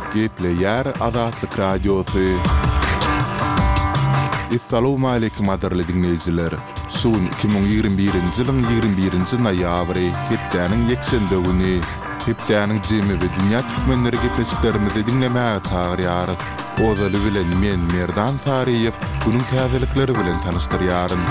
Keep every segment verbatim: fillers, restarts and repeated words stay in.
Gepleyer Azatlyk Radiosu. Assalamu alaykum adarly dinleyijiler. Sun iki bin ýygrimi birinji ýylyň ýygrimi birinji noýabry hepdeniň ýekşembe güni hepdeniň jemi we dünýä türkmenleri gepleşiklerimizi dinlemäge çagyrýar. Ozaly bilen men Merdan Sariýew bunyň täzelikleri bilen tanystyryaryn.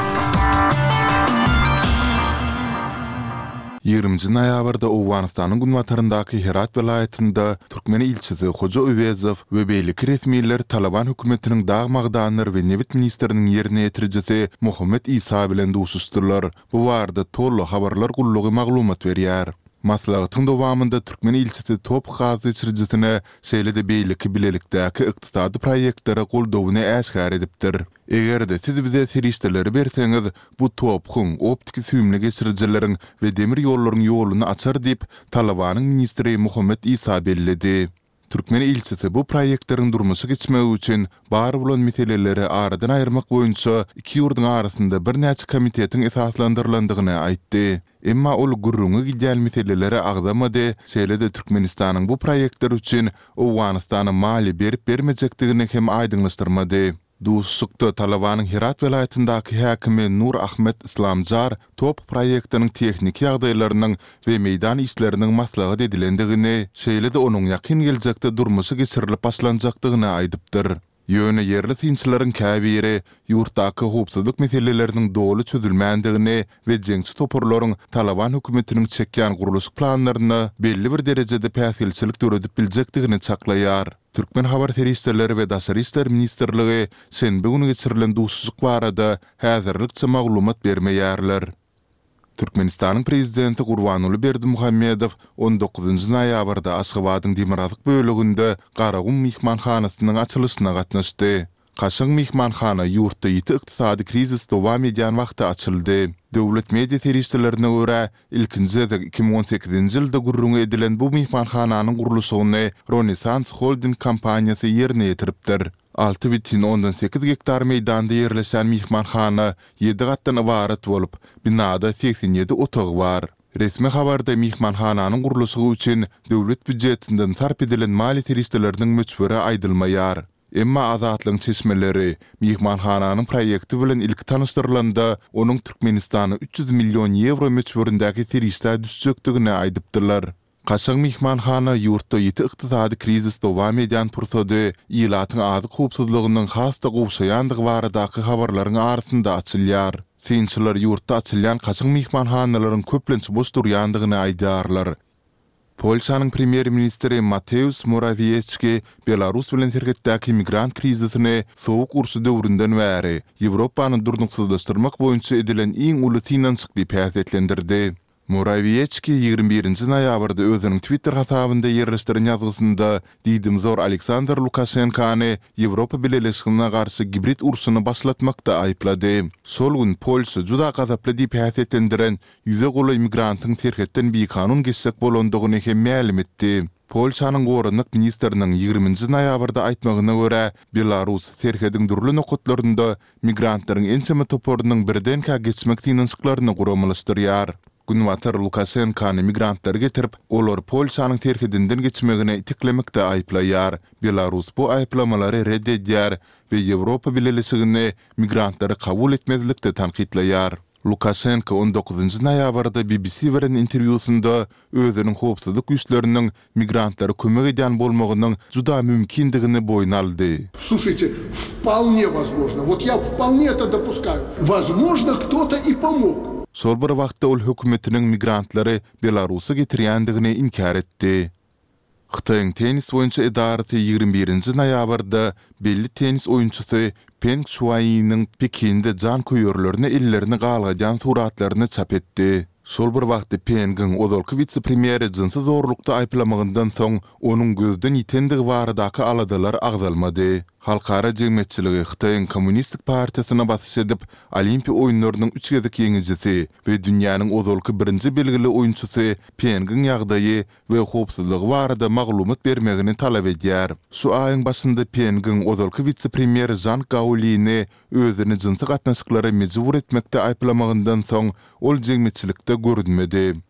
ýygrimi noýabrda Owganystanyň günwataryndaky Herat welaýatynda türkmeni ilçisi Hoja Öwezow we beýlik resmiler Taliban hökümetiniň dagmagdanyr we Newit ministriniň ýerine ýetirjisi Muhammed Isa bilen duşuşdurlar. Bu barada toly habarlar gullugy maglumat berýär. Maslahatyň dowamında türkmeni ilçisi top gazy çyrjysyna şeýle-de beýlik bilelikdäki ykdysady proýektlere goldawyny äşgär edipdir. Egerde siz bize serişdeleri berseňiz, bu topkyň optik süýmli geçirjileriň we demir ýollaryň ýoluny açar diýip Talabanyň ministri Muhammed Isa bellidi. Türkmeni ilçisi bu proýektleriň durmuşy geçmegi üçin bar bolan meseleleri aradan aýyrmak boýunça iki ýurduň arasynda bir näçe komitetiň esaslandyrlandygyny aýtdy. Emma ol gurruňy gidýän meseleleri agdamady, şeýle-de Türkmenistanyň bu proýektler üçin Owganystana mali berip bermejekdigini hem aýdyňlaşdyrmady. Duşukda Talabanyň Herat welaýatyndaky häkimi Nur Ahmet Islamjar top proýektiniň tehnik ýagdaýlarynyň we meýdan işleriniň maslahat edilendigini, şeýle-de onuň ýakyn geljekde durmuşy geçirilip başlanjakdygyny aýdypdyr. Ýöne yerli tinçleriň käbiri ýurtdaky howpsuzlyk meseleleriniň dolu çözülmändigini we jeňsi toporlaryň Taliban hökümetiniň çekýän guruluş planlaryny belli bir derejede päsilçilik töredip biljekdigini çaklaýar. Türkmen habar teristleri we daşary işler ministrligi şenbe güni geçirilen duşuşyk barada häzirlikçe maglumat bermeýärler. Türkmenistanyň prezidenti Gurbanuly Berdimuhammedow on dokuzunji noýabrda Aşgabatyň Demirazlyk böleginde Garagum mihmanhanasynyň açylyşyna gatnaşdy. Kaşyň mihmanhana ýurtda ýiti ykdysady krizis dowam edýän wagtda açyldy. Döwlet media teristlerine görä, ilkinji iki bin on sekizinji ýylda gurrun edilen bu mihmanhananyň gurulşyny Renaissance Holding kompaniýasy ýerine ýetiripdir. altı bin ondan sekiz hektar meýdanda ýerleşen mihmanhana ýedi gatdan ibaret bolup, binada seksen ýedi otagy bar. Resmi habarda mihmanhananyň gurulşy üçin döwlet büdjetinden sarp edilen mali teristleriniň möçberi aýdylmaýar. Emma Azatlyň çeşmeleri mihmanhananyň proýekti bilen ilk tanışdyrylanda onuň Türkmenistana üç yüz milyon ýewro möçberindäki teristler düşjekdigini aýdypdylar. Kaşyň mihmanhana ýurtda ýiti ykdysady krizis dowam edýän pursady ýylatyň azyk howpsuzlygynyň hasda gowşaýandygy baradaky habarlaryň arasynda açylýar. Sinçiler ýurtda açylýan kaşyň mihmanhanalaryň köplençe boş durýandygyny aýdarlar. Polşanyň premier ministri Mateusz Morawiecki Belarus bilen hergetdäki migrant krizisini sowuk urşy döwründen bäri Ýewropany durnuksuzlaşdyrmak boýunça edilen iň uly finansyk diýip häsiýetlendirdi. Morawiecki ýygrimi birinji noýabrda özüniň Twitter hasabynda ýerleşdiren ýazgysynda diýdim zor Aleksandr Lukashenkany Ýewropa bileşigine garşy gibrit urşuny başlatmakda aýplady. Şol gün Polşa juda gazaply diýip häsiýetlendiren ýüze goly immigrantyň terhetden bir kanun geçsek bolandygyny hem ma'lum etdi. Polşanyň gorunlyk ministriniň ýygrimiňji noýabrda aýtmagyna görä, Belarus terhediň durly nokatlarynda migrantlaryň ençeme toporunyň birden ka geçmek tinçliklaryny guramlaşdyrýar. Günwatar Lukashenkany migrantlar getirip, olar Polşanyň terhedinden geçmegine itiklemekde aýplaýar. Belarus bu aýplamalary reddedýär we Ýewropa bileşigine migrantlary kabul etmezlikde tanqidleýär. Lukashenko on dokuzunji noýabrda B B C beren interwýusynda özüniň howpsuzlyk güýçleriniň migrantlary kömek edýän bolmagynyň juda mümkindigini boýna aldy. Слушайте, вполне возможно. Вот я вполне это допускаю. Возможно, кто-то и помог. Şol bir wagtda ol hökümetiniň migrantlary Belarus'a getirýändigini inkar etdi. Xitoyň tenis boýunça edarati ýygrimi birinji noýabrda belli tenis oýunçysy Peng Shuainyň Pekinde jan köýürlerini ellerini galgadýan suratlaryny çap etdi. Şol bir wagtda Peng'in odolky vitse-premieri jinsy zorlukda aýplamagyndan soň onuň gözden ýitendigi baradaky aladalar agzalmady. Halkara jemgyýetçiligi Xitoyň Kommunistik Partiýasyna basys edip, Olimpiýa oýunlarynyň üç gezek ýeňijisi we dünýäniň ozalky birinji belgili oýunçysy Peng'in ýagdaýy we howpsuzlygy barada maglumat bermegini talap edýär. Şu aýyň başynda Peng'in ozalky vitse-premieri Zhang Gaolyny özüni jinsy gatnaşyklary mejbur etmekde aýplamagyndan soň ol jemgyýetçilikde görünmedi.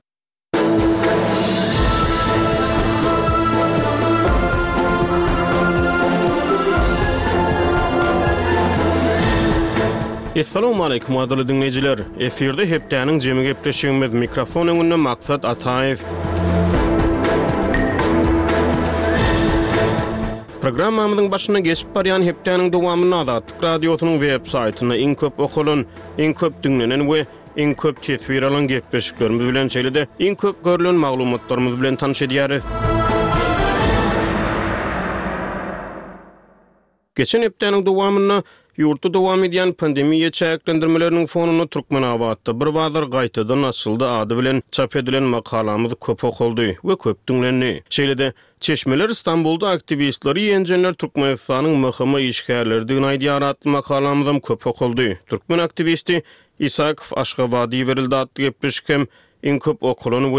Assalamu alaykum adly dinleyijiler. Eferde hepdäniň jemi gepleşigimiz mikrofon öňünde Maksat Ataev. Programmamyzyň başyna geçip barýan hepdäniň dowamyny Azatlyk radiosynyň web saýtyna iň köp okulan, iň köp dinlenen we iň köp tesbir alan gepleşiklerimiz bilen çeýlede iň köp görülen maglumatlarymyz bilen tanyş edýäris. Geçen hepdäniň dowamyna ýurtda dowam edýän pandemiýa çäklendirmeleriniň fonuny Türkmenawatda bir wazir gaýtadan açyldy ady bilen çap edilen makalamyz köp okuldy we köp dinlendi. Şeýlede Çeşmeler İstanbul'da aktivistleri ýenjenler Türkmenistanyň möhüm işgärlerdigini aýdýar atly makalamyzam köp okuldy. Türkmen aktivisti Isakov Aşgabaty berildi atly gepleşikem iň köp okulan